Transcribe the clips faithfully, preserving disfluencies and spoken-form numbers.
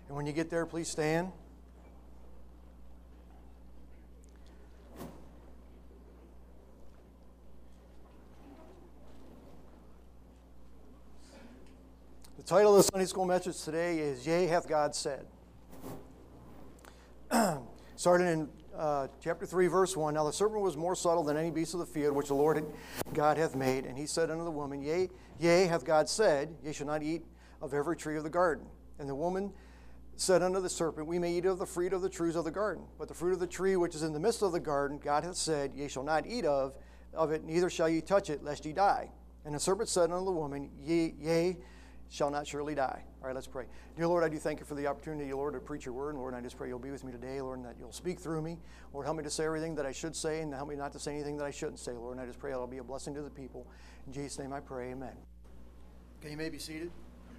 And when you get there, please stand. The title of the Sunday school message today is, Yea, Hath God Said. Starting in uh, chapter three, verse one, Now the serpent was more subtle than any beast of the field, which the Lord God hath made. And he said unto the woman, Yea, yea, hath God said, Ye shall not eat of every tree of the garden. And the woman said unto the serpent, We may eat of the fruit of the trees of the garden. But the fruit of the tree which is in the midst of the garden, God hath said, Ye shall not eat of, of it, neither shall ye touch it, lest ye die. And the serpent said unto the woman, Yea, yea, shall not surely die. All right, let's pray. Dear Lord, I do thank you for the opportunity, Lord, to preach your word. And Lord, I just pray you'll be with me today, Lord, and that you'll speak through me. Lord, help me to say everything that I should say and help me not to say anything that I shouldn't say, Lord. And I just pray that'll be a blessing to the people. In Jesus' name I pray, amen. Okay, you may be seated.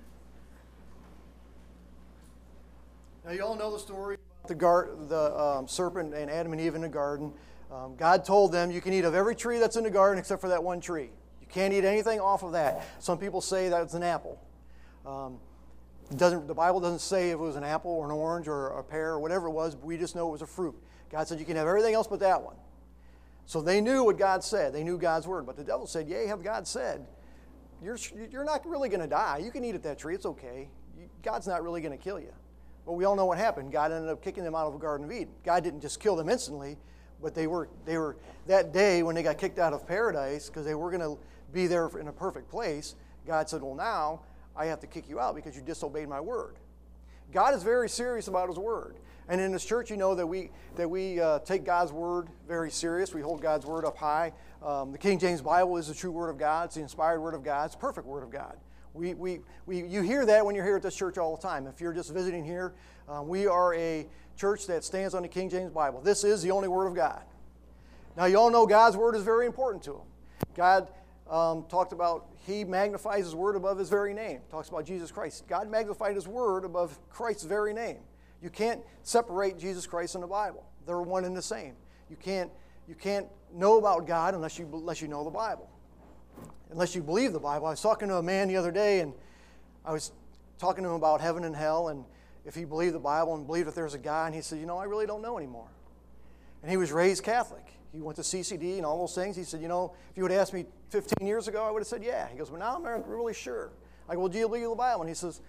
Now, you all know the story about the, gar- the um, serpent and Adam and Eve in the garden. Um, God told them, you can eat of every tree that's in the garden except for that one tree. You can't eat anything off of that. Some people say that it's an apple. Um, it doesn't, the Bible doesn't say if it was an apple or an orange or a pear or whatever it was, but we just know it was a fruit. God said, you can have everything else but that one. So they knew what God said. They knew God's word. But the devil said, Yea, have God said, you're, you're not really going to die. You can eat at that tree. It's okay. God's not really going to kill you. Well, we all know what happened. God ended up kicking them out of the Garden of Eden. God didn't just kill them instantly, but they were, they were that day when they got kicked out of paradise because they were going to be there in a perfect place, God said, well, now I have to kick you out because you disobeyed my word. God is very serious about his word. And in this church, you know that we that we uh, take God's word very serious. We hold God's word up high. Um, the King James Bible is the true word of God. It's the inspired word of God. It's the perfect word of God. We, we, we, you hear that when you're here at this church all the time. If you're just visiting here, um, we are a church that stands on the King James Bible. This is the only word of God. Now, you all know God's word is very important to him. God um, talked about, he magnifies his word above his very name. Talks about Jesus Christ. God magnified his word above Christ's very name. You can't separate Jesus Christ and the Bible. They're one and the same. You can't, you can't know about God unless you, unless you know the Bible. Unless you believe the Bible. I was talking to a man the other day, and I was talking to him about heaven and hell, and if he believed the Bible and believed that there's a God, and he said, you know, I really don't know anymore. And he was raised Catholic. He went to C C D and all those things. He said, you know, if you would have asked me fifteen years ago, I would have said, yeah. He goes, well, now I'm not really sure. I go, well, do you believe the Bible? And he says,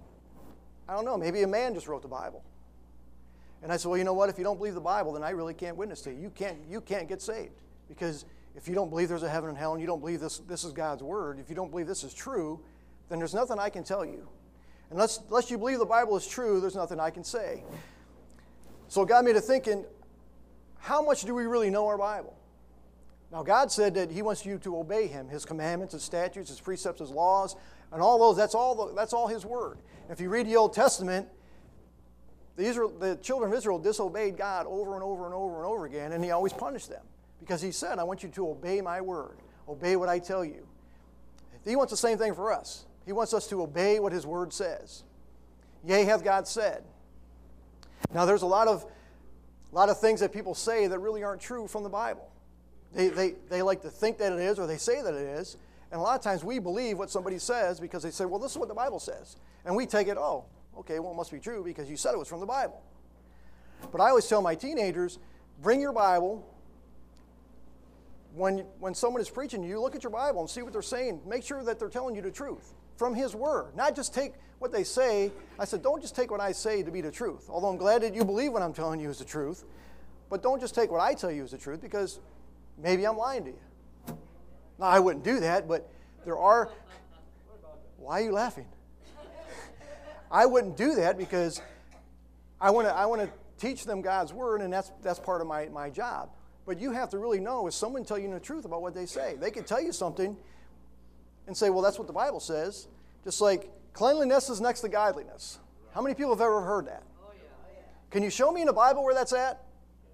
I don't know, maybe a man just wrote the Bible. And I said, well, you know what, if you don't believe the Bible, then I really can't witness to you. You can't, you can't get saved. Because if you don't believe there's a heaven and hell and you don't believe this, this is God's word, if you don't believe this is true, then there's nothing I can tell you. Unless, unless you believe the Bible is true, there's nothing I can say. So it got me to thinking, how much do we really know our Bible? Now, God said that he wants you to obey him, his commandments, his statutes, his precepts, his laws, and all those, that's all, the, that's all his word. If you read the Old Testament, the, Israel, the children of Israel disobeyed God over and over and over and over again, and he always punished them. Because he said, I want you to obey my word. Obey what I tell you. He wants the same thing for us. He wants us to obey what his word says. Yea, hath God said. Now, there's a lot of, a lot of things that people say that really aren't true from the Bible. They, they, they like to think that it is, or they say that it is. And a lot of times we believe what somebody says because they say, well, this is what the Bible says. And we take it, oh, okay, well, it must be true because you said it was from the Bible. But I always tell my teenagers, bring your Bible. When, when someone is preaching to you, look at your Bible and see what they're saying. Make sure that they're telling you the truth from his word. Not just take what they say. I said, don't just take what I say to be the truth. Although I'm glad that you believe what I'm telling you is the truth. But don't just take what I tell you is the truth because maybe I'm lying to you. Now, I wouldn't do that, but there are... Why are you laughing? I wouldn't do that because I want to I want to teach them God's word, and that's, that's part of my, my job. But you have to really know, is someone telling you the truth about what they say? They could tell you something and say, well, that's what the Bible says. Just like cleanliness is next to godliness. How many people have ever heard that? Oh, yeah. Oh, yeah. Can you show me in the Bible where that's at?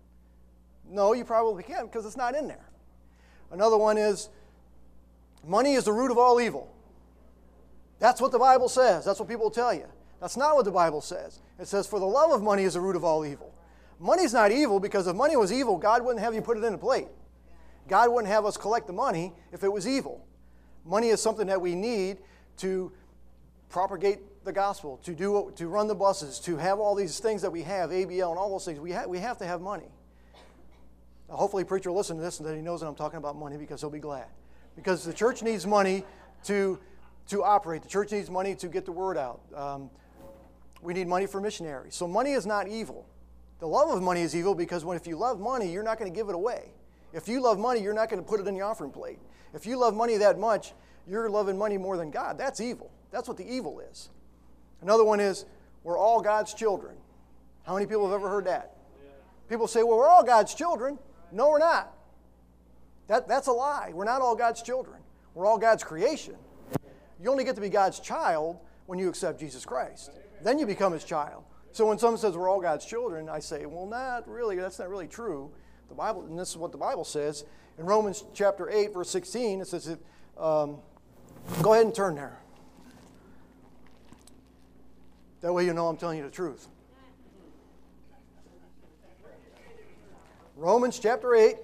No, you probably can't because it's not in there. Another one is, money is the root of all evil. That's what the Bible says. That's what people will tell you. That's not what the Bible says. It says, for the love of money is the root of all evil. Money's not evil because if money was evil, God wouldn't have you put it in a plate. God wouldn't have us collect the money if it was evil. Money is something that we need to propagate the gospel, to do to run the buses, to have all these things that we have, A B L and all those things, we, ha- we have to have money. Now, hopefully, preacher will listen to this and that he knows that I'm talking about money because he'll be glad. Because the church needs money to, to operate. The church needs money to get the word out. Um, we need money for missionaries. So money is not evil. The love of money is evil because when if you love money, you're not going to give it away. If you love money, you're not going to put it in the offering plate. If you love money that much, you're loving money more than God. That's evil. That's what the evil is. Another one is, we're all God's children. How many people have ever heard that? People say, well, we're all God's children. No, we're not. That, that's a lie. We're not all God's children. We're all God's creation. You only get to be God's child when you accept Jesus Christ. Then you become His child. So when someone says we're all God's children, I say, well, not really. That's not really true. The Bible, and this is what the Bible says. In Romans chapter eight, verse sixteen, it says, um, go ahead and turn there. That way you know I'm telling you the truth. Romans chapter eight,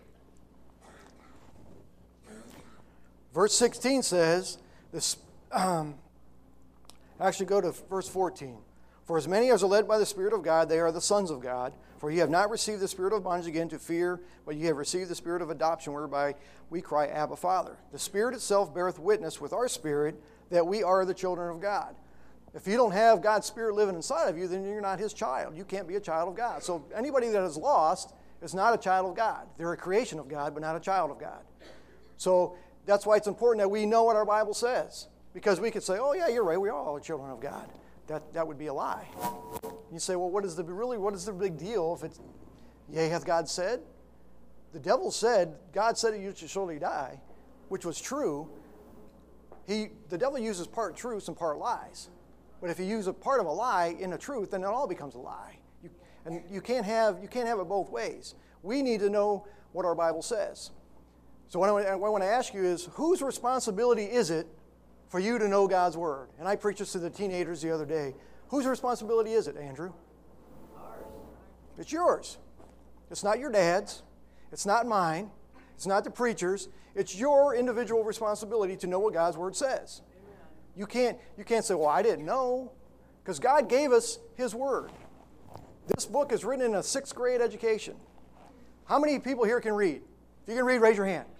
verse sixteen says, this, um, actually go to verse fourteen. For as many as are led by the Spirit of God, they are the sons of God. For ye have not received the spirit of bondage again to fear, but ye have received the spirit of adoption, whereby we cry, Abba, Father. The Spirit itself beareth witness with our spirit that we are the children of God. If you don't have God's Spirit living inside of you, then you're not His child. You can't be a child of God. So anybody that is lost is not a child of God. They're a creation of God, but not a child of God. So that's why it's important that we know what our Bible says. Because we could say, oh yeah, you're right, we are all children of God. That, that would be a lie. You say, well, what is the really, what is the big deal if it's, yea, hath God said? The devil said, God said that you should surely die, which was true. He, the devil uses part truths and part lies. But if you use a part of a lie in a truth, then it all becomes a lie. You, and you can't have, you can't have it both ways. We need to know what our Bible says. So what I, what I want to ask you is, whose responsibility is it for you to know God's Word? And I preached this to the teenagers the other day. Whose responsibility is it, Andrew? Ours. It's yours. It's not your dad's. It's not mine. It's not the preacher's. It's your individual responsibility to know what God's Word says. Amen. You can't, you can't say, well, I didn't know, because God gave us His Word. This book is written in a sixth grade education. How many people here can read? If you can read, raise your hand.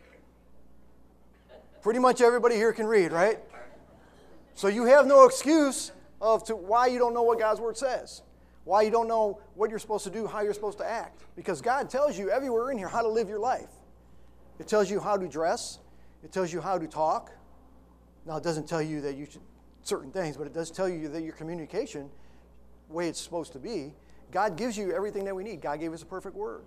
Pretty much everybody here can read, right? So you have no excuse of to why you don't know what God's Word says, why you don't know what you're supposed to do, how you're supposed to act. Because God tells you everywhere in here how to live your life. It tells you how to dress. It tells you how to talk. Now, it doesn't tell you that you should certain things, but it does tell you that your communication, the way it's supposed to be, God gives you everything that we need. God gave us a perfect Word.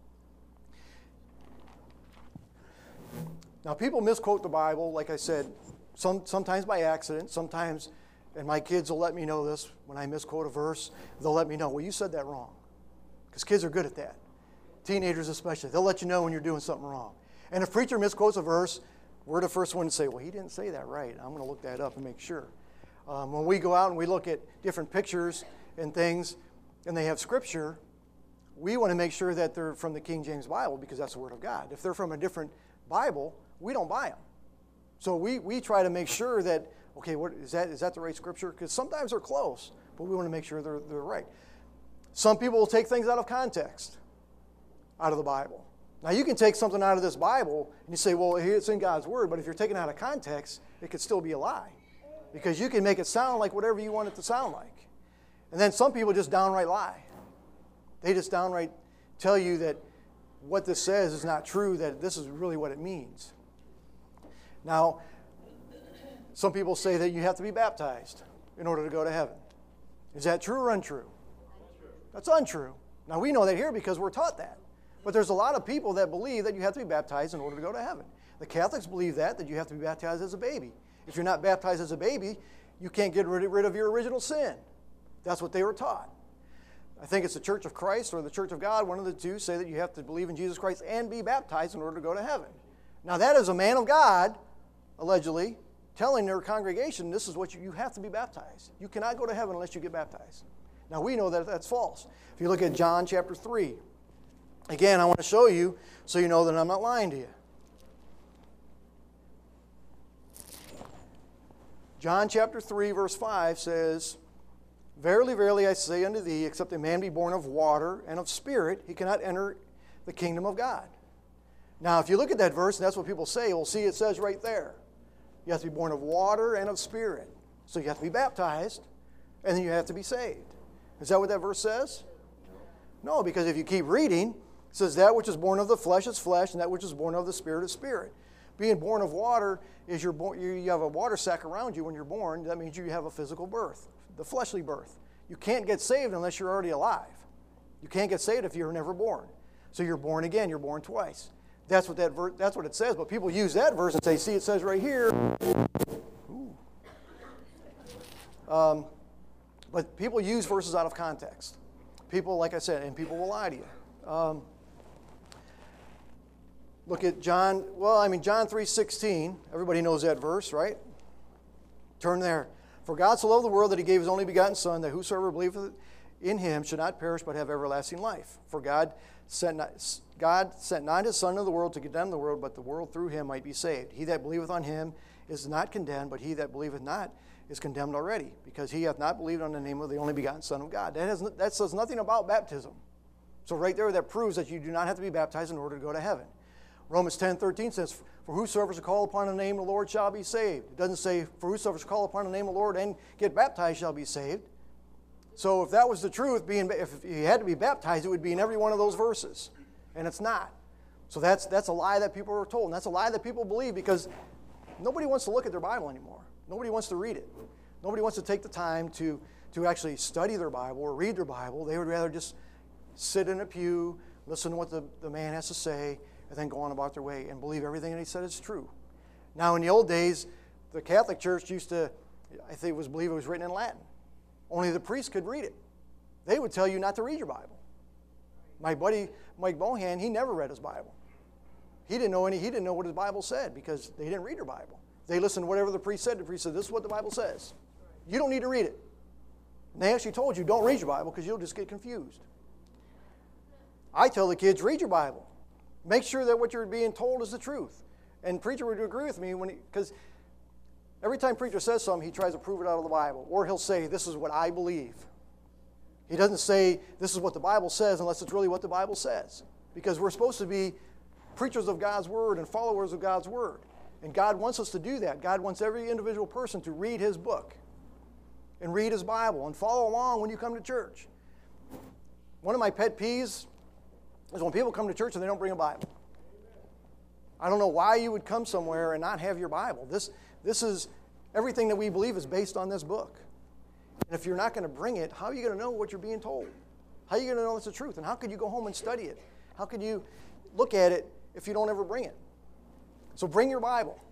Now, people misquote the Bible, like I said, some, sometimes by accident, sometimes, and my kids will let me know this, when I misquote a verse, they'll let me know, well, you said that wrong. Because kids are good at that. Teenagers especially. They'll let you know when you're doing something wrong. And if a preacher misquotes a verse, we're the first one to say, well, he didn't say that right. I'm going to look that up and make sure. Um, when we go out and we look at different pictures and things, and they have Scripture, we want to make sure that they're from the King James Bible because that's the Word of God. If they're from a different Bible, we don't buy them. So we, we try to make sure that, okay, what, is that is that the right Scripture? Because sometimes they're close, but we want to make sure they're, they're right. Some people will take things out of context, out of the Bible. Now, you can take something out of this Bible, and you say, well, it's in God's Word, but if you're taking it out of context, it could still be a lie. Because you can make it sound like whatever you want it to sound like. And then some people just downright lie. They just downright tell you that what this says is not true, that this is really what it means. Now, some people say that you have to be baptized in order to go to heaven. Is that true or untrue? That's untrue. Now, we know that here because we're taught that. But there's a lot of people that believe that you have to be baptized in order to go to heaven. The Catholics believe that, that you have to be baptized as a baby. If you're not baptized as a baby, you can't get rid of your original sin. That's what they were taught. I think it's the Church of Christ or the Church of God, one of the two, say that you have to believe in Jesus Christ and be baptized in order to go to heaven. Now, that is a man of God, allegedly, telling their congregation, this is what you, you have to be baptized. You cannot go to heaven unless you get baptized. Now, we know that that's false. If you look at John chapter three, again, I want to show you so you know that I'm not lying to you. John chapter three, verse five says, Verily, verily, I say unto thee, except a man be born of water and of spirit, he cannot enter the kingdom of God. Now, if you look at that verse, and that's what people say, well, see, it says right there. You have to be born of water and of spirit. So you have to be baptized, and then you have to be saved. Is that what that verse says? No, because if you keep reading, it says, that which is born of the flesh is flesh, and that which is born of the spirit is spirit. Being born of water is you're born, you have a water sac around you when you're born. That means you have a physical birth, the fleshly birth. You can't get saved unless you're already alive. You can't get saved if you're never born. So you're born again, you're born twice. That's what that ver- that's what it says. But people use that verse and say, see, it says right here. Ooh. Um, but people use verses out of context. People, like I said, and people will lie to you. Um, look at John, well, I mean, John three sixteen. Everybody knows that verse, right? Turn there. For God so loved the world that he gave his only begotten Son, that whosoever believeth in him should not perish but have everlasting life. For God sent not, God sent not his Son into the world to condemn the world, but the world through him might be saved. He that believeth on him is not condemned, but he that believeth not is condemned already, because he hath not believed on the name of the only begotten Son of God. That, has, that says nothing about baptism. So right there, that proves that you do not have to be baptized in order to go to heaven. Romans ten thirteen says, for whosoever shall call upon the name of the Lord shall be saved. It doesn't say, for whosoever shall call upon the name of the Lord and get baptized shall be saved. So if that was the truth, being, if you had to be baptized, it would be in every one of those verses. And it's not. So that's, that's a lie that people are told. And that's a lie that people believe, because nobody wants to look at their Bible anymore. Nobody wants to read it. Nobody wants to take the time to, to actually study their Bible or read their Bible. They would rather just sit in a pew, listen to what the, the man has to say, and then go on about their way and believe everything that he said is true. Now, in the old days, the Catholic Church used to, I think it was believed it was written in Latin. Only the priest could read it. They would tell you not to read your Bible. My buddy, Mike Bohan, he never read his Bible. He didn't know any, he didn't know what his Bible said because they didn't read their Bible. They listened to whatever the priest said. The priest said, this is what the Bible says. You don't need to read it. And they actually told you, don't read your Bible because you'll just get confused. I tell the kids, read your Bible. Make sure that what you're being told is the truth. And preacher would agree with me when because every time preacher says something, he tries to prove it out of the Bible. Or he'll say, this is what I believe. He doesn't say, this is what the Bible says, unless it's really what the Bible says. Because we're supposed to be preachers of God's Word and followers of God's Word. And God wants us to do that. God wants every individual person to read his book and read his Bible and follow along when you come to church. One of my pet peeves is when people come to church and they don't bring a Bible. I don't know why you would come somewhere and not have your Bible. This, this is, everything that we believe is based on this book. And if you're not going to bring it, how are you going to know what you're being told? How are you going to know it's the truth? And how could you go home and study it? How could you look at it if you don't ever bring it? So bring your Bible.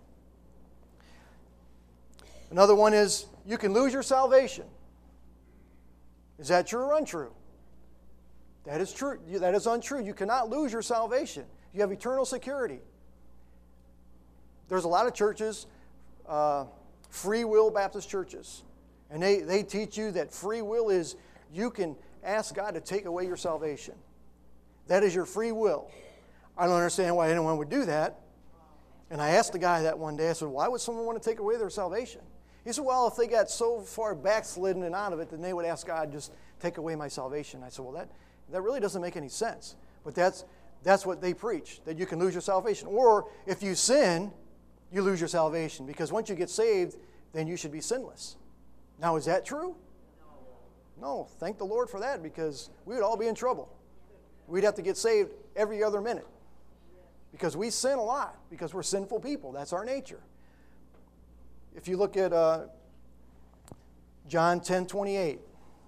Another one is, you can lose your salvation. Is that true or untrue? That is true. That is untrue. You cannot lose your salvation. You have eternal security. There's a lot of churches, uh, free will Baptist churches, and they, they teach you that free will is you can ask God to take away your salvation. That is your free will. I don't understand why anyone would do that. And I asked the guy that one day, I said, why would someone want to take away their salvation? He said, well, if they got so far backslidden and out of it, then they would ask God, just take away my salvation. I said, well, that, that really doesn't make any sense. But that's, that's what they preach, that you can lose your salvation. Or if you sin, you lose your salvation. Because once you get saved, then you should be sinless. Now, is that true? No. Thank the Lord for that, because we would all be in trouble. We'd have to get saved every other minute. Because we sin a lot, because we're sinful people. That's our nature. If you look at uh, John ten twenty-eight,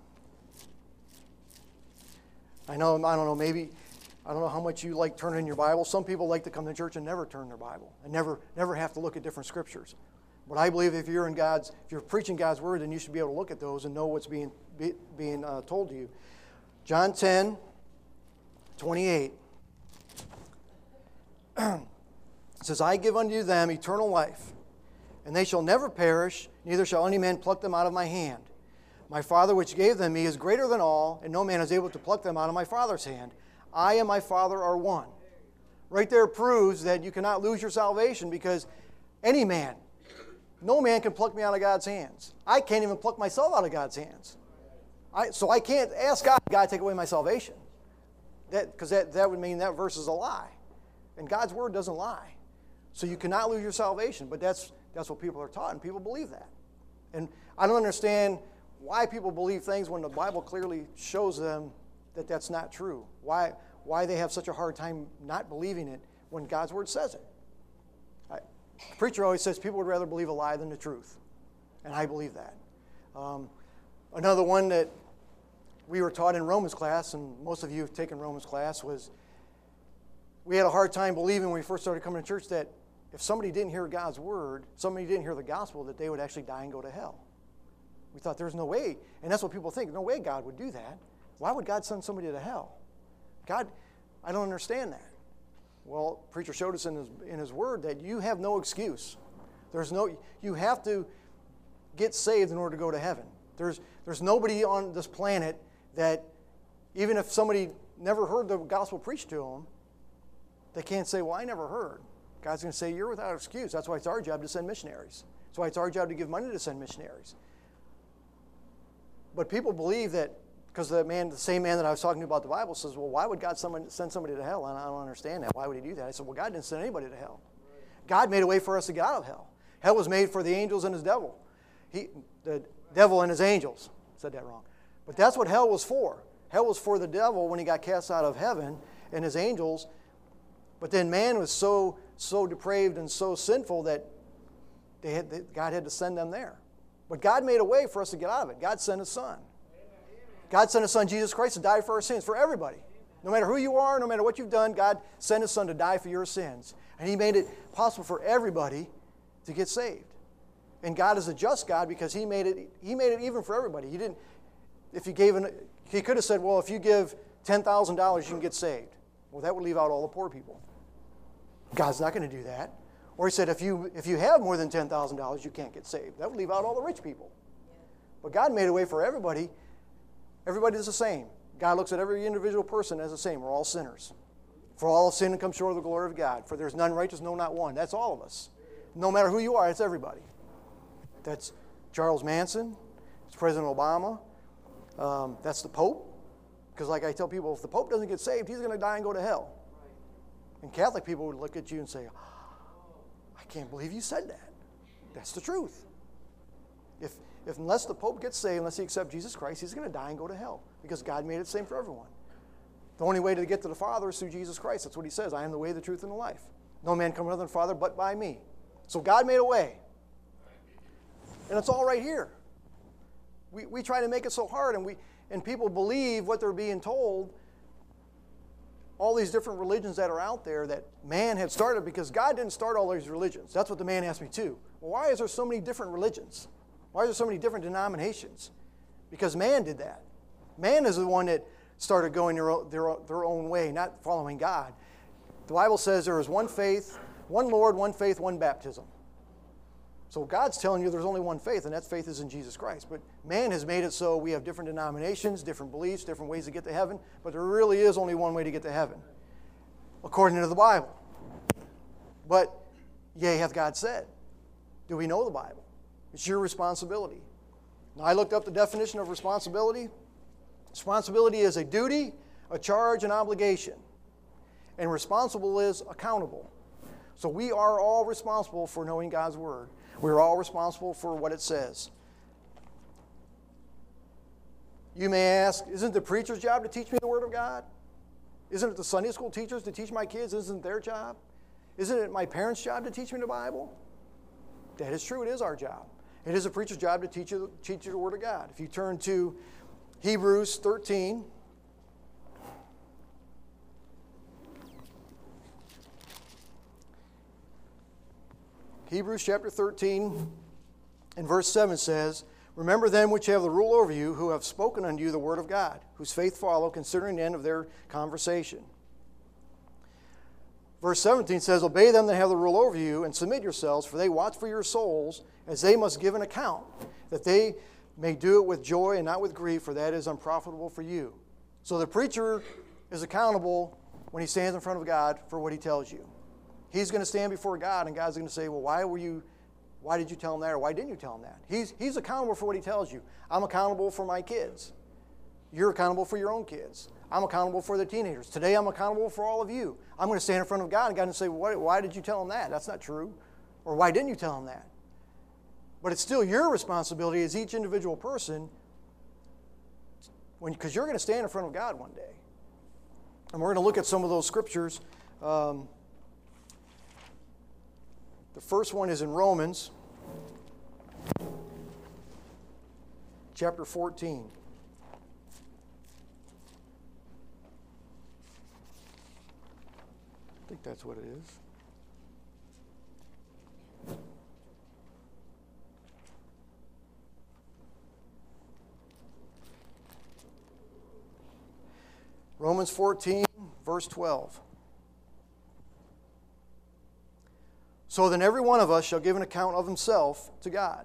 I know, I don't know, maybe, I don't know how much you like turning your Bible. Some people like to come to church and never turn their Bible and never, never have to look at different scriptures. But I believe if you're in God's, if you're preaching God's word, then you should be able to look at those and know what's being be, being uh, told to you. John ten twenty-eight. It says, I give unto them eternal life, and they shall never perish, neither shall any man pluck them out of my hand. My Father which gave them me is greater than all, and no man is able to pluck them out of my Father's hand. I and my Father are one. Right there proves that you cannot lose your salvation, because any man No man can pluck me out of God's hands. I can't even pluck myself out of God's hands. I, so I can't ask God, God, take away my salvation. Because that, that, that would mean that verse is a lie. And God's word doesn't lie. So you cannot lose your salvation. But that's, that's what people are taught, and people believe that. And I don't understand why people believe things when the Bible clearly shows them that that's not true. Why, why they have such a hard time not believing it when God's word says it. I, the preacher always says people would rather believe a lie than the truth. And I believe that. Um, another one that we were taught in Romans class, and most of you have taken Romans class, was we had a hard time believing when we first started coming to church that if somebody didn't hear God's word, somebody didn't hear the gospel, that they would actually die and go to hell. We thought there's no way, and that's what people think, no way God would do that. Why would God send somebody to hell? God, I don't understand that. Well, preacher showed us in his, in his word that you have no excuse. There's no, you have to get saved in order to go to heaven. There's, there's nobody on this planet that, even if somebody never heard the gospel preached to them, they can't say, well, I never heard. God's going to say, you're without excuse. That's why it's our job to send missionaries. That's why it's our job to give money to send missionaries. But people believe that, because the man, the same man that I was talking to about the Bible says, well, why would God someone, send somebody to hell? And I don't understand that. Why would he do that? I said, well, God didn't send anybody to hell. God made a way for us to get out of hell. Hell was made for the angels and his devil. He, the devil and his angels. I said that wrong. But that's what hell was for. Hell was for the devil when he got cast out of heaven and his angels. But then man was so so depraved and so sinful that they had, that God had to send them there. But God made a way for us to get out of it. God sent his son. God sent his son, Jesus Christ, to die for our sins, for everybody. No matter who you are, no matter what you've done, God sent his son to die for your sins. And he made it possible for everybody to get saved. And God is a just God because he made it, he made it even for everybody. He didn't, if he gave, an, he could have said, well, if you give ten thousand dollars, you can get saved. Well, that would leave out all the poor people. God's not going to do that. Or he said, if you if you have more than ten thousand dollars, you can't get saved. That would leave out all the rich people. But God made a way for everybody. Everybody's the same. God looks at every individual person as the same. We're all sinners. For all have sinned and come short of the glory of God. For there's none righteous, no, not one. That's all of us. No matter who you are, it's everybody. That's Charles Manson. It's President Obama. Um, that's the Pope. Because like I tell people, if the Pope doesn't get saved, he's going to die and go to hell. And Catholic people would look at you and say, I can't believe you said that. That's the truth. If, if unless the Pope gets saved, unless he accepts Jesus Christ, he's going to die and go to hell. Because God made it the same for everyone. The only way to get to the Father is through Jesus Christ. That's what he says. I am the way, the truth, and the life. No man cometh unto the Father but by me. So God made a way. And it's all right here. We, we try to make it so hard, and, we, and people believe what they're being told. All these different religions that are out there that man had started, because God didn't start all these religions. That's what the man asked me too. Well, why is there so many different religions? Why are there so many different denominations? Because man did that. Man is the one that started going their own, their, their own way, not following God. The Bible says there is one faith, one Lord, one faith, one baptism. So God's telling you there's only one faith, and that faith is in Jesus Christ. But man has made it so we have different denominations, different beliefs, different ways to get to heaven, but there really is only one way to get to heaven, according to the Bible. But yea, hath God said. Do we know the Bible? It's your responsibility. Now, I looked up the definition of responsibility. Responsibility is a duty, a charge, an obligation. And responsible is accountable. So we are all responsible for knowing God's Word. We're all responsible for what it says. You may ask, isn't the preacher's job to teach me the Word of God? Isn't it the Sunday school teachers to teach my kids? Isn't it their job? Isn't it my parents' job to teach me the Bible? That is true. It is our job. It is a preacher's job to teach you, teach you the Word of God. If you turn to Hebrews thirteen, Hebrews chapter thirteen and verse seven says, remember them which have the rule over you, who have spoken unto you the word of God, whose faith follow, considering the end of their conversation. Verse seventeen says, obey them that have the rule over you, and submit yourselves, for they watch for your souls, as they must give an account, that they may do it with joy and not with grief, for that is unprofitable for you. So the preacher is accountable when he stands in front of God for what he tells you. He's going to stand before God, and God's going to say, well, why were you Why did you tell him that, or why didn't you tell him that? He's, he's accountable for what he tells you. I'm accountable for my kids. You're accountable for your own kids. I'm accountable for the teenagers. Today I'm accountable for all of you. I'm going to stand in front of God and God and say, why, why did you tell him that? That's not true. Or why didn't you tell him that? But it's still your responsibility as each individual person, because you're going to stand in front of God one day. And we're going to look at some of those scriptures. Um, the first one is in Romans, chapter fourteen. I think that's what it is. Romans fourteen, verse twelve. So then every one of us shall give an account of himself to God.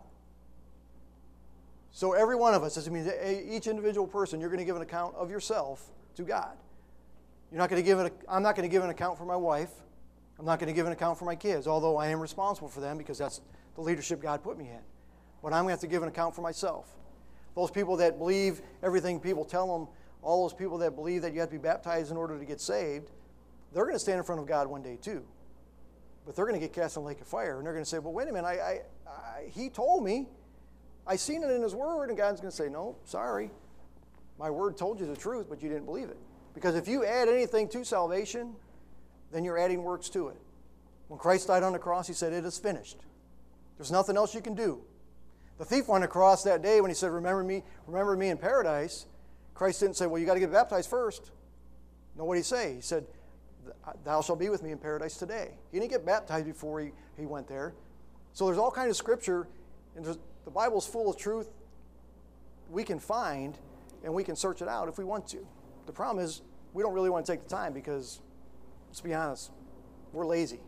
So every one of us, this means each individual person, you're going to give an account of yourself to God. You're not going to give an, I'm not going to give an account for my wife. I'm not going to give an account for my kids, although I am responsible for them because that's the leadership God put me in. But I'm going to have to give an account for myself. Those people that believe everything people tell them, all those people that believe that you have to be baptized in order to get saved, they're going to stand in front of God one day too. But they're going to get cast in the lake of fire. And they're going to say, well, wait a minute, I, I, I, he told me. I seen it in his word. And God's going to say, no, sorry. My word told you the truth, but you didn't believe it. Because if you add anything to salvation, then you're adding works to it. When Christ died on the cross, he said, it is finished. There's nothing else you can do. The thief on the cross that day when he said, remember me, remember me in paradise, Christ didn't say, well, you got to get baptized first. No, what did he say? He said, thou shalt be with me in paradise today. He didn't get baptized before he, he went there. So there's all kinds of scripture, and the Bible's full of truth we can find, and we can search it out if we want to. The problem is we don't really want to take the time because, let's be honest, we're lazy.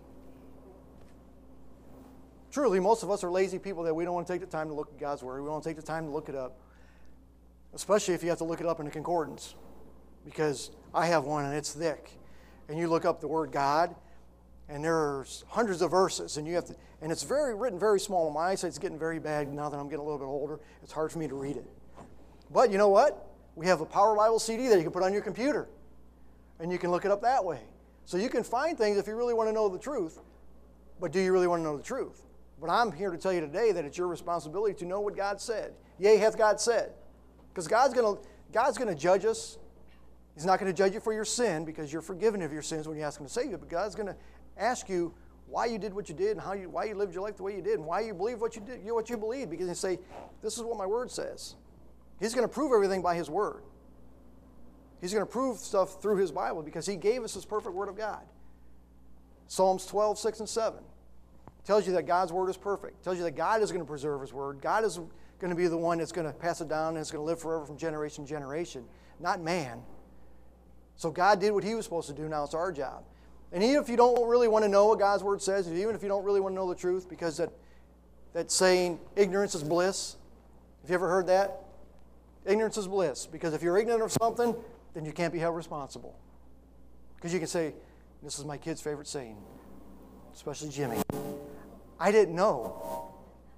Truly, most of us are lazy people that we don't want to take the time to look at God's Word. We don't want to take the time to look it up, especially if you have to look it up in a concordance, because I have one and it's thick. And you look up the word God, and there's hundreds of verses, and you have to, and it's very written very small. My eyesight's getting very bad now that I'm getting a little bit older. It's hard for me to read it. But you know what? We have a Power Bible C D that you can put on your computer, and you can look it up that way. So you can find things if you really want to know the truth, but do you really want to know the truth? But I'm here to tell you today that it's your responsibility to know what God said. Yea, hath God said. Because God's going to God's going to judge us. He's not going to judge you for your sin because you're forgiven of your sins when you ask Him to save you. But God's going to ask you why you did what you did and how you, why you lived your life the way you did and why you believe what you did, you what you believe. Because He say, this is what my word says. He's going to prove everything by His word. He's going to prove stuff through His Bible because He gave us His perfect word of God. Psalms twelve, six and seven tells you that God's word is perfect. Tells you that God is going to preserve His word. God is going to be the one that's going to pass it down and it's going to live forever from generation to generation, not man. So God did what He was supposed to do. Now it's our job. And even if you don't really want to know what God's word says, even if you don't really want to know the truth, because that, that saying, ignorance is bliss. Have you ever heard that? Ignorance is bliss. Because if you're ignorant of something, then you can't be held responsible. Because you can say, this is my kid's favorite saying, especially Jimmy. I didn't know.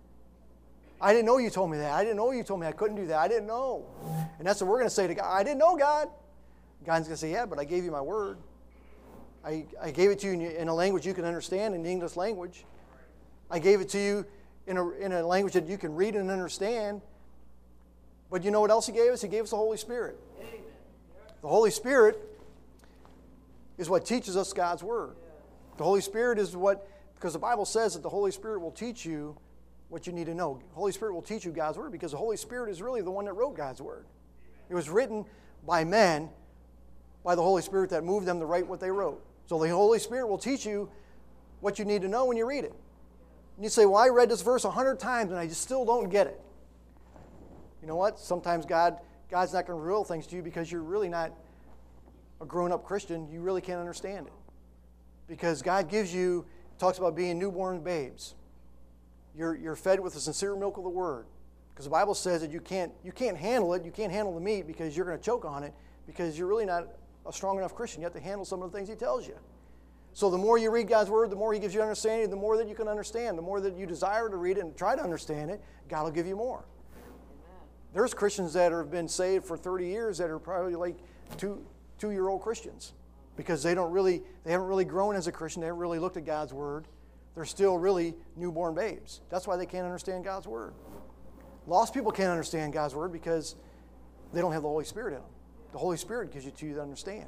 I didn't know you told me that. I didn't know you told me I couldn't do that. I didn't know. And that's what we're going to say to God. I didn't know, God. God's going to say, yeah, but I gave you my word. I, I gave it to you in, in a language you can understand, in the English language. I gave it to you in a, in a language that you can read and understand. But you know what else He gave us? He gave us the Holy Spirit. Amen. The Holy Spirit is what teaches us God's word. The Holy Spirit is what, because the Bible says that the Holy Spirit will teach you what you need to know. The Holy Spirit will teach you God's word because the Holy Spirit is really the one that wrote God's word. It was written by men, by the Holy Spirit that moved them to write what they wrote. So the Holy Spirit will teach you what you need to know when you read it. And you say, well, I read this verse a hundred times and I just still don't get it. You know what? Sometimes God, God's not going to reveal things to you because you're really not a grown-up Christian. You really can't understand it. Because God gives you, talks about being newborn babes. You're, you're fed with the sincere milk of the Word. Because the Bible says that you can't, you can't handle it. You can't handle the meat because you're going to choke on it because you're really not a strong enough Christian yet to handle some of the things He tells you. So the more you read God's Word, the more He gives you understanding, the more that you can understand. The more that you desire to read it and try to understand it, God will give you more. Amen. There's Christians that have been saved for thirty years that are probably like two, two-year-old Christians because they don't really, they haven't really grown as a Christian. They haven't really looked at God's Word. They're still really newborn babes. That's why they can't understand God's Word. Lost people can't understand God's Word because they don't have the Holy Spirit in them. The Holy Spirit gives you to you to understand.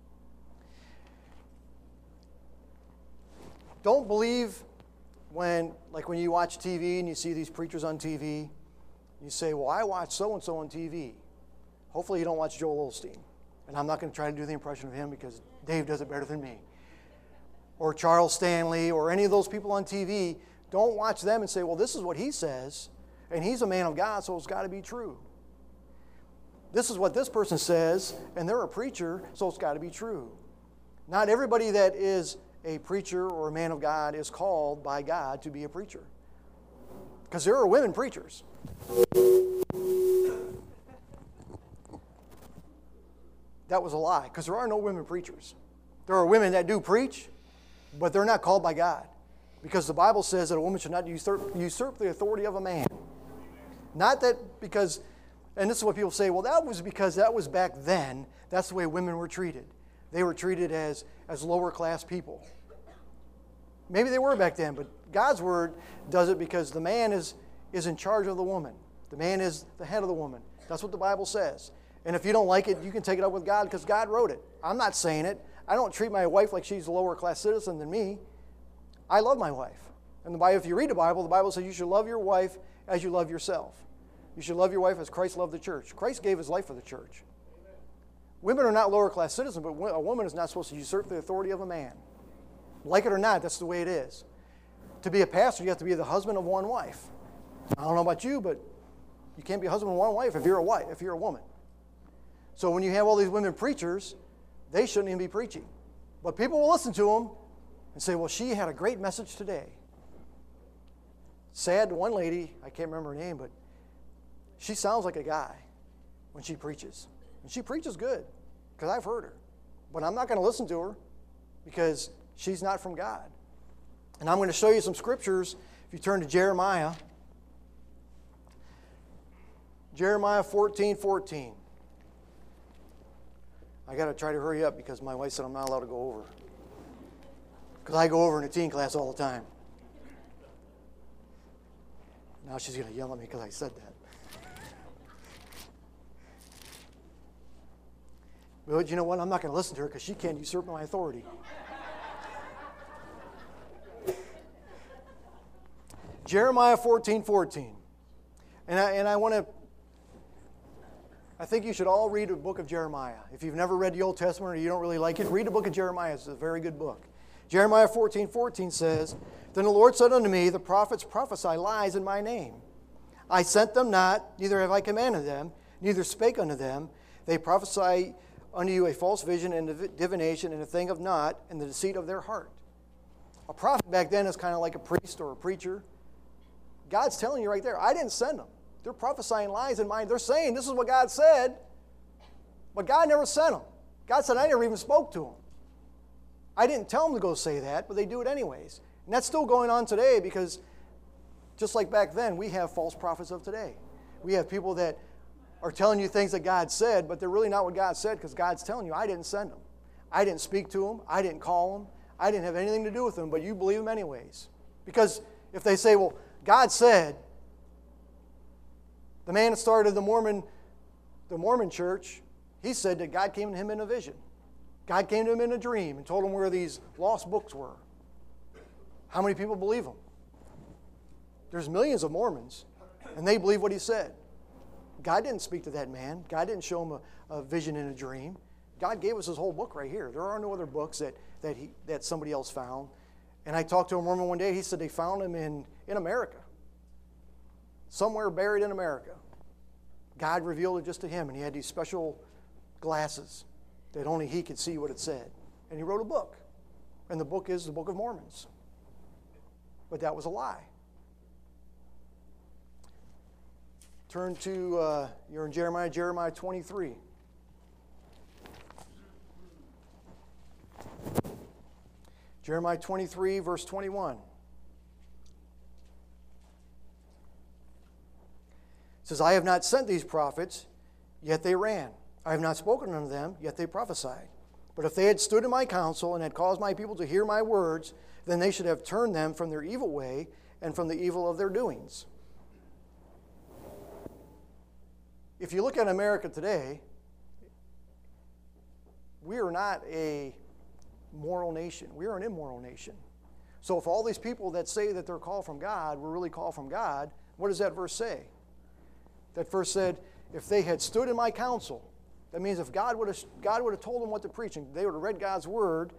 Don't believe when, like when you watch T V and you see these preachers on T V, you say, well, I watch so-and-so on T V. Hopefully you don't watch Joel Osteen. And I'm not going to try to do the impression of him because Dave does it better than me. Or Charles Stanley or any of those people on T V. Don't watch them and say, well, this is what he says, and he's a man of God, so it's got to be true. This is what this person says, and they're a preacher, so it's got to be true. Not everybody that is a preacher or a man of God is called by God to be a preacher. Because there are women preachers. That was a lie, because there are no women preachers. There are women that do preach, but they're not called by God. Because the Bible says that a woman should not usurp, usurp the authority of a man. Not that because, and this is what people say, well, that was because that was back then. That's the way women were treated. They were treated as, as lower class people. Maybe they were back then, but God's Word does it because the man is, is in charge of the woman. The man is the head of the woman. That's what the Bible says. And if you don't like it, you can take it up with God because God wrote it. I'm not saying it. I don't treat my wife like she's a lower class citizen than me. I love my wife. And the Bible, if you read the Bible, the Bible says you should love your wife as you love yourself. You should love your wife as Christ loved the church. Christ gave his life for the church. Women are not lower class citizens, but a woman is not supposed to usurp the authority of a man. Like it or not, that's the way it is. To be a pastor, you have to be the husband of one wife. I don't know about you, but you can't be a husband of one wife if you're a wife, if you're a woman. So when you have all these women preachers, they shouldn't even be preaching. But people will listen to them and say, well, she had a great message today. Sad, one lady, I can't remember her name, but she sounds like a guy when she preaches. And she preaches good, because I've heard her. But I'm not going to listen to her because she's not from God. And I'm going to show you some scriptures. If you turn to Jeremiah, Jeremiah fourteen fourteen. I got to try to hurry up because my wife said I'm not allowed to go over. Because I go over in a teen class all the time. Now she's going to yell at me because I said that. But you know what? I'm not going to listen to her because she can't usurp my authority. Jeremiah fourteen fourteen. And I, and I want to, I think you should all read the book of Jeremiah. If you've never read the Old Testament or you don't really like it, read the book of Jeremiah. It's a very good book. Jeremiah fourteen fourteen says, Then the Lord said unto me, The prophets prophesy lies in my name. I sent them not, neither have I commanded them, neither spake unto them. They prophesy unto you a false vision and a divination and a thing of naught and the deceit of their heart. A prophet back then is kind of like a priest or a preacher. God's telling you right there, I didn't send them. They're prophesying lies in mine. They're saying this is what God said, but God never sent them. God said I never even spoke to them. I didn't tell them to go say that, but they do it anyways. And that's still going on today because just like back then, we have false prophets of today. We have people that are telling you things that God said, but they're really not what God said because God's telling you, I didn't send them. I didn't speak to them. I didn't call them. I didn't have anything to do with them, but you believe them anyways. Because if they say, well, God said, the man that started the Mormon, the Mormon church, he said that God came to him in a vision. God came to him in a dream and told him where these lost books were. How many people believe him? There's millions of Mormons, and they believe what he said. God didn't speak to that man. God didn't show him a, a vision in a dream. God gave us his whole book right here. There are no other books that, that, he, that somebody else found. And I talked to a Mormon one day. He said they found him in, in America. Somewhere buried in America. God revealed it just to him, and he had these special glasses that only he could see what it said. And he wrote a book. And the book is the Book of Mormons. But that was a lie. Turn to, uh, you're in Jeremiah, Jeremiah twenty-three. Jeremiah twenty-three, verse twenty-one. It says, I have not sent these prophets, yet they ran. I have not spoken unto them, yet they prophesied. But if they had stood in my counsel and had caused my people to hear my words, then they should have turned them from their evil way and from the evil of their doings. If you look at America today, we are not a moral nation. We are an immoral nation. So if all these people that say that they're called from God were really called from God, what does that verse say? That verse said, if they had stood in my counsel, that means if God would have God would have told them what to preach and they would have read God's word,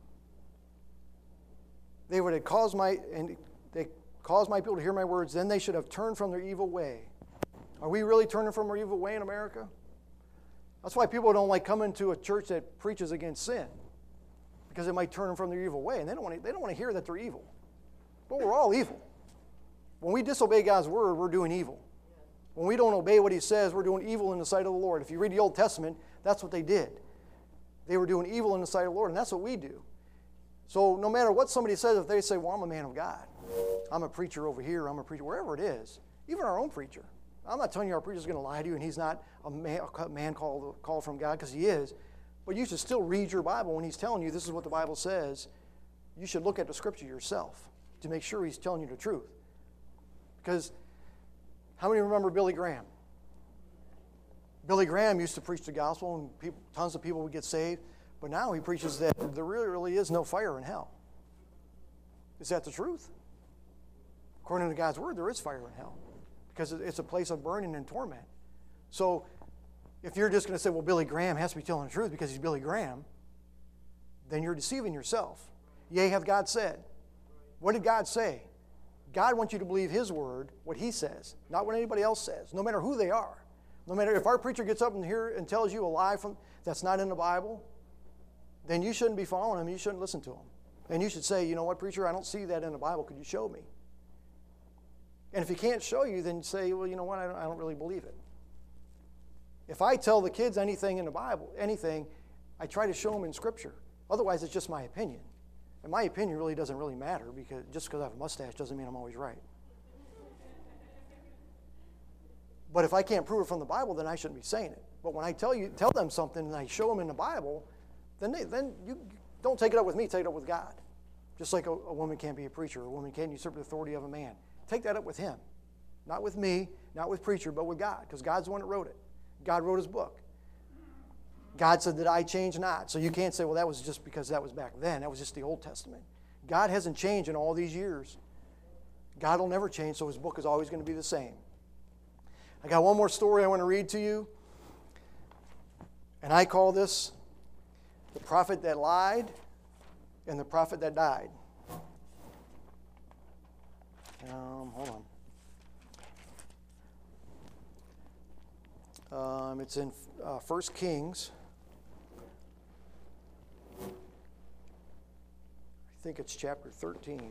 they would have caused my and they caused my people to hear my words, then they should have turned from their evil way. Are we really turning from our evil way in America? That's why people don't like coming to a church that preaches against sin, because it might turn them from their evil way, and they don't want to, they don't want to hear that they're evil. But we're all evil. When we disobey God's word, we're doing evil. When we don't obey what he says, we're doing evil in the sight of the Lord. If you read the Old Testament, that's what they did. They were doing evil in the sight of the Lord, and that's what we do. So no matter what somebody says, if they say, well, I'm a man of God, I'm a preacher over here, I'm a preacher, wherever it is, even our own preacher. I'm not telling you our preacher's going to lie to you and he's not a man, a man called, called from God, because he is. But you should still read your Bible when he's telling you this is what the Bible says. You should look at the Scripture yourself to make sure he's telling you the truth. Because how many remember Billy Graham? Billy Graham used to preach the gospel and people, tons of people would get saved. But now he preaches that there really, really is no fire in hell. Is that the truth? According to God's word, there is fire in hell, because it's a place of burning and torment. So if you're just going to say, well, Billy Graham has to be telling the truth because he's Billy Graham, then you're deceiving yourself. Yea, hath God said. What did God say? God wants you to believe his word, what he says, not what anybody else says, no matter who they are. No matter if our preacher gets up and here and tells you a lie from that's not in the Bible, then you shouldn't be following him. You shouldn't listen to him. And you should say, you know what, preacher, I don't see that in the Bible. Could you show me? And if he can't show you, then say, well, you know what, I don't, I don't really believe it. If I tell the kids anything in the Bible, anything, I try to show them in Scripture. Otherwise, it's just my opinion. And my opinion really doesn't really matter, because just because I have a mustache doesn't mean I'm always right. But if I can't prove it from the Bible, then I shouldn't be saying it. But when I tell you, tell them something and I show them in the Bible, then they, then you don't take it up with me, take it up with God. Just like a, a woman can't be a preacher, a woman can't usurp the authority of a man. Take that up with him. Not with me, not with preacher, but with God, because God's the one that wrote it. God wrote his book. God said that I change not. So you can't say, well, that was just because that was back then. That was just the Old Testament. God hasn't changed in all these years. God will never change, so his book is always going to be the same. I got one more story I want to read to you. And I call this the prophet that lied and the prophet that died. Um, hold on. Um, it's in uh, First Kings. I think it's chapter thirteen.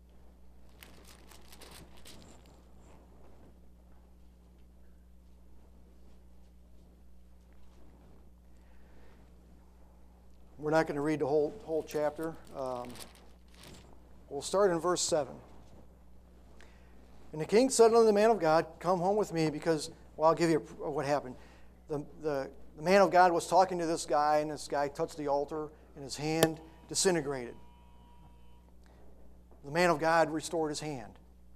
We're not going to read the whole whole chapter. Um, we'll start in verse seven. And the king said unto the man of God, come home with me, because, well, I'll give you a, what happened. The, the, the man of God was talking to this guy, and this guy touched the altar, and his hand disintegrated. The man of God restored his hand.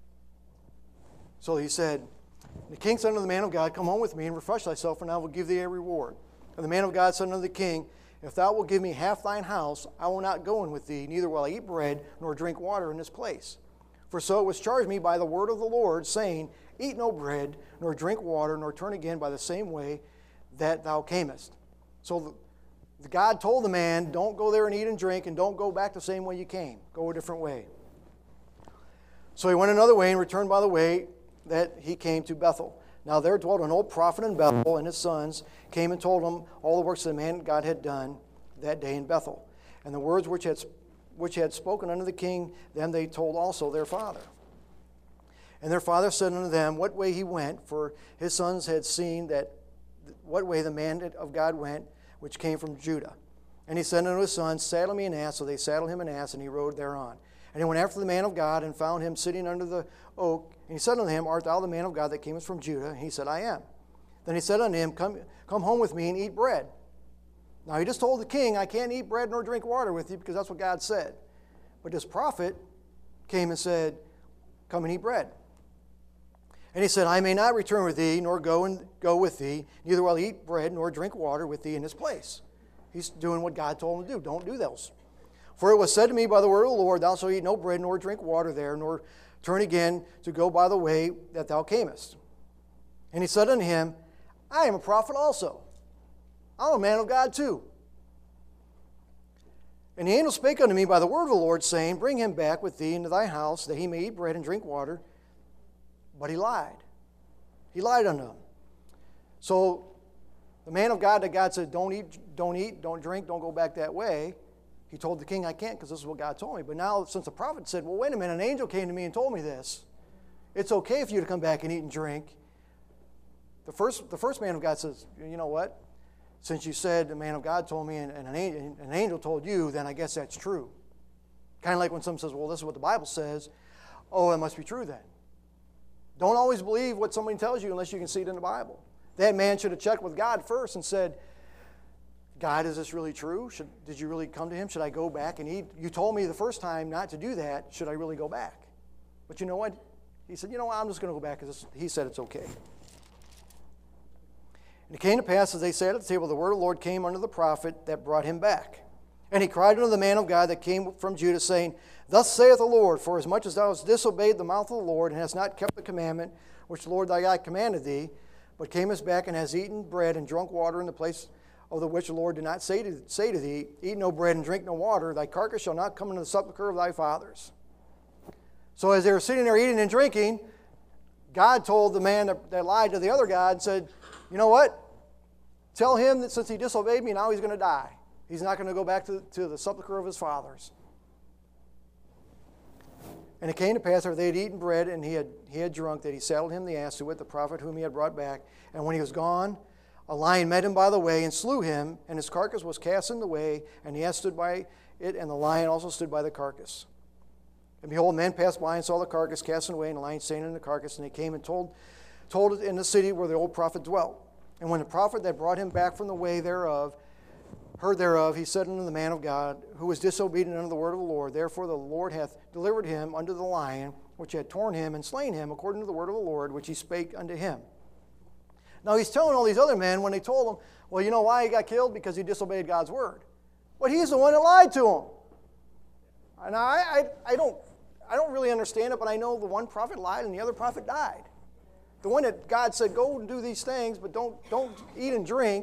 So he said, the king said unto the man of God, come home with me and refresh thyself, and I will give thee a reward. And the man of God said unto the king, if thou wilt give me half thine house, I will not go in with thee, neither will I eat bread nor drink water in this place. For so it was charged me by the word of the Lord, saying, eat no bread, nor drink water, nor turn again by the same way that thou camest. So the, the God told the man, don't go there and eat and drink, and don't go back the same way you came. Go a different way. So he went another way and returned by the way that he came to Bethel. Now there dwelt an old prophet in Bethel, and his sons came and told him all the works that the man God had done that day in Bethel. And the words which had which had spoken unto the king, them they told also their father. And their father said unto them, what way he went, for his sons had seen that what way the man of God went, which came from Judah. And he said unto his sons, Saddle me an ass. So they saddled him an ass, and he rode thereon. And he went after the man of God, and found him sitting under the oak. And he said unto him, Art thou the man of God that camest from Judah? And he said, I am. Then he said unto him, Come, come home with me and eat bread. Now he just told the king, I can't eat bread nor drink water with you, because that's what God said. But this prophet came and said, Come and eat bread. And he said, I may not return with thee, nor go and go with thee, neither will I eat bread nor drink water with thee in this place. He's doing what God told him to do. Don't do those. For it was said to me by the word of the Lord, Thou shalt eat no bread nor drink water there, nor turn again to go by the way that thou camest. And he said unto him, I am a prophet also. I'm a man of God too. And the angel spake unto me by the word of the Lord, saying, Bring him back with thee into thy house, that he may eat bread and drink water. But he lied. He lied unto him. So the man of God that God said, don't eat, don't eat, don't drink, don't go back that way, he told the king, I can't, because this is what God told me. But now, since the prophet said, well, wait a minute, an angel came to me and told me this. It's okay for you to come back and eat and drink. The first, the first man of God says, you know what? Since you said the man of God told me and, and an, angel, an angel told you, then I guess that's true. Kind of like when someone says, well, this is what the Bible says. Oh, it must be true then. Don't always believe what somebody tells you unless you can see it in the Bible. That man should have checked with God first and said, God, is this really true? Should, did you really come to him? Should I go back and eat? You told me the first time not to do that. Should I really go back? But you know what? He said, you know what? I'm just going to go back because he said it's okay. And it came to pass, as they sat at the table, the word of the Lord came unto the prophet that brought him back. And he cried unto the man of God that came from Judah, saying, Thus saith the Lord, for as much as thou hast disobeyed the mouth of the Lord, and hast not kept the commandment which the Lord thy God commanded thee, but camest back and hast eaten bread and drunk water in the place of the which the Lord did not say to, say to thee, Eat no bread and drink no water, thy carcass shall not come into the sepulchre of thy fathers. So as they were sitting there eating and drinking, God told the man that, that lied to the other God and said, you know what? Tell him that since he disobeyed me, now he's going to die. He's not going to go back to, to the sepulchre of his fathers. And it came to pass, after they had eaten bread and he had, he had drunk, that he saddled him the ass to wit the prophet whom he had brought back. And when he was gone, a lion met him by the way and slew him, and his carcass was cast in the way, and the ass stood by it, and the lion also stood by the carcass. And behold, men passed by and saw the carcass cast away, and the lion staying in the carcass, and they came and told, told it in the city where the old prophet dwelt. And when the prophet that brought him back from the way thereof heard thereof, he said unto the man of God, who was disobedient unto the word of the Lord, Therefore the Lord hath delivered him unto the lion, which had torn him and slain him, according to the word of the Lord, which he spake unto him. Now he's telling all these other men, when they told him, well, you know why he got killed? Because he disobeyed God's word. But he's the one that lied to him. And I, I, I, don't, I don't really understand it, but I know the one prophet lied and the other prophet died. The one that God said, go and do these things, but don't, don't eat and drink,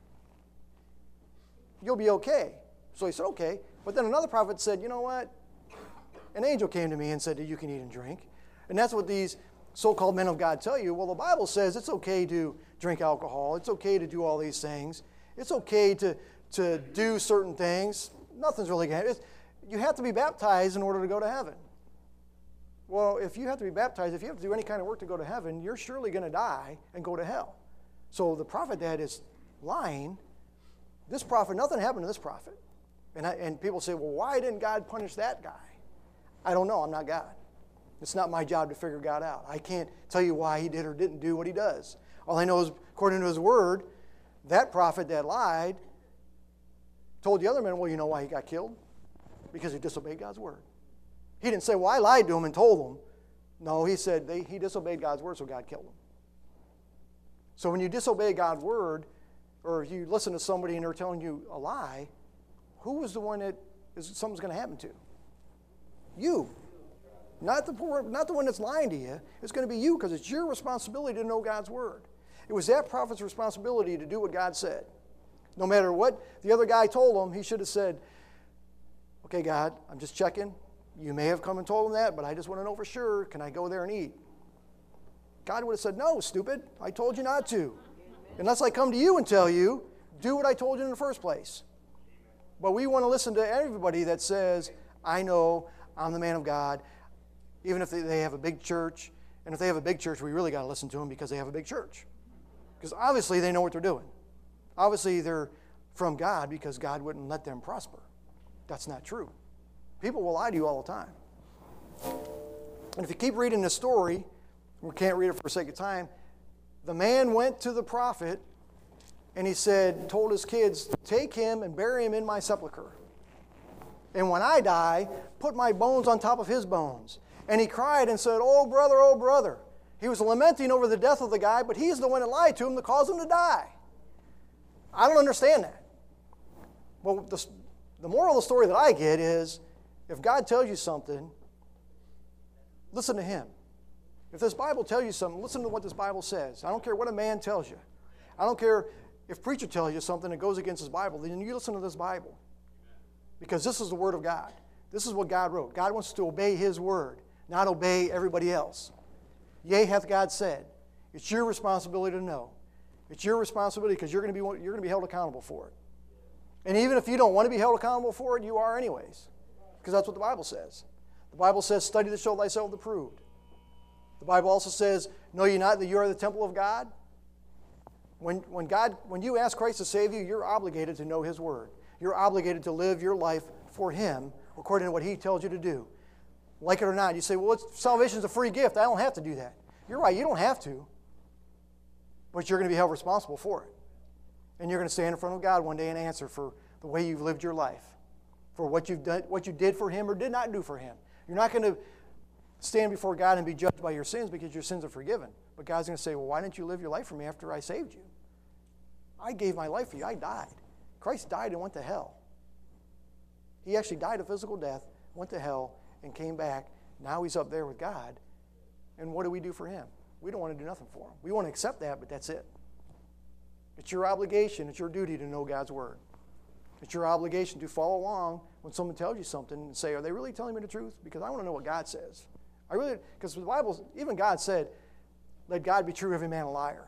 you'll be okay. So he said, okay. But then another prophet said, you know what? An angel came to me and said that you can eat and drink. And that's what these so-called men of God tell you. Well, the Bible says it's okay to drink alcohol. It's okay to do all these things. It's okay to, to do certain things. Nothing's really going to happen. You have to be baptized in order to go to heaven. Well, if you have to be baptized, if you have to do any kind of work to go to heaven, you're surely going to die and go to hell. So the prophet that is lying, this prophet, nothing happened to this prophet. And, I, and people say, well, why didn't God punish that guy? I don't know. I'm not God. It's not my job to figure God out. I can't tell you why he did or didn't do what he does. All I know is, according to his word, that prophet that lied told the other men, well, you know why he got killed? Because he disobeyed God's word. He didn't say, well, I lied to him and told him. No, he said they, he disobeyed God's word, so God killed him. So when you disobey God's word, or you listen to somebody and they're telling you a lie, who is the one that is, something's going to happen to? You. Not the, poor, not the one that's lying to you. It's going to be you, because it's your responsibility to know God's word. It was that prophet's responsibility to do what God said. No matter what the other guy told him, he should have said, okay, God, I'm just checking. You may have come and told him that, but I just want to know for sure. Can I go there and eat? God would have said, no, stupid. I told you not to. Unless I come to you and tell you, do what I told you in the first place. But we want to listen to everybody that says, I know, I'm the man of God, even if they, they have a big church. And if they have a big church, we really got to listen to them because they have a big church. Because obviously they know what they're doing. Obviously they're from God because God wouldn't let them prosper. That's not true. People will lie to you all the time. And if you keep reading the story, we can't read it for the sake of time, the man went to the prophet and he said, told his kids, take him and bury him in my sepulcher. And when I die, put my bones on top of his bones. And he cried and said, oh, brother, oh, brother. He was lamenting over the death of the guy, but he's the one that lied to him that caused him to die. I don't understand that. Well, the, the moral of the story that I get is, if God tells you something, listen to him. If this Bible tells you something, listen to what this Bible says. I don't care what a man tells you. I don't care if a preacher tells you something that goes against his Bible, then you listen to this Bible. Because this is the Word of God. This is what God wrote. God wants us to obey His Word, not obey everybody else. Yea, hath God said. It's your responsibility to know. It's your responsibility because you're going to be you're going to be held accountable for it. And even if you don't want to be held accountable for it, you are anyways. Because that's what the Bible says. The Bible says, study to show thyself approved. The Bible also says, know ye not that you are the temple of God? When, when, God, when you ask Christ to save you, you're obligated to know His Word. You're obligated to live your life for Him according to what He tells you to do. Like it or not, you say, well, salvation is a free gift. I don't have to do that. You're right, you don't have to. But you're going to be held responsible for it. And you're going to stand in front of God one day and answer for the way you've lived your life, for what you've done, what you did for Him or did not do for Him. You're not going to stand before God and be judged by your sins because your sins are forgiven. But God's going to say, well, why didn't you live your life for me after I saved you? I gave my life for you. I died. Christ died and went to hell. He actually died a physical death, went to hell, and came back. Now He's up there with God. And what do we do for Him? We don't want to do nothing for Him. We want to accept that, but that's it. It's your obligation, it's your duty to know God's Word. It's your obligation to follow along when someone tells you something and say, are they really telling me the truth? Because I want to know what God says. I really, because the Bible, even God said, let God be true, every man a liar.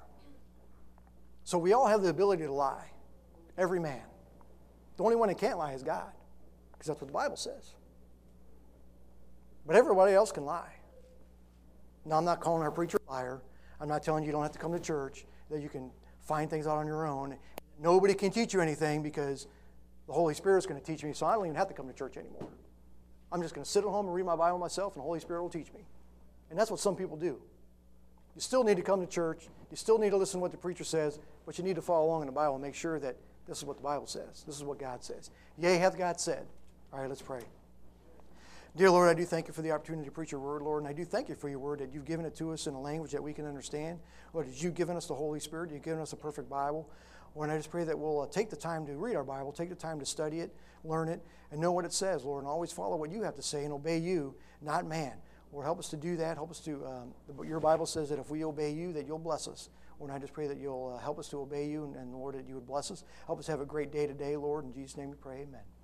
So we all have the ability to lie. Every man. The only one that can't lie is God. Because that's what the Bible says. But everybody else can lie. Now, I'm not calling our preacher a liar. I'm not telling you you don't have to come to church, that you can find things out on your own. Nobody can teach you anything because the Holy Spirit's going to teach me, so I don't even have to come to church anymore. I'm just going to sit at home and read my Bible myself, and the Holy Spirit will teach me. And that's what some people do. You still need to come to church. You still need to listen to what the preacher says, but you need to follow along in the Bible and make sure that this is what the Bible says. This is what God says. Yea, hath God said. All right, let's pray. Dear Lord, I do thank you for the opportunity to preach your word, Lord, and I do thank you for your word that you've given it to us in a language that we can understand. Lord, that you've given us the Holy Spirit, you've given us a perfect Bible. Lord, and I just pray that we'll uh, take the time to read our Bible, take the time to study it, learn it, and know what it says, Lord, and always follow what you have to say and obey you, not man. Lord, help us to do that. Help us to, um, your Bible says that if we obey you, that you'll bless us. Lord, and I just pray that you'll uh, help us to obey you, and, and Lord, that you would bless us. Help us have a great day today, Lord. In Jesus' name we pray, amen.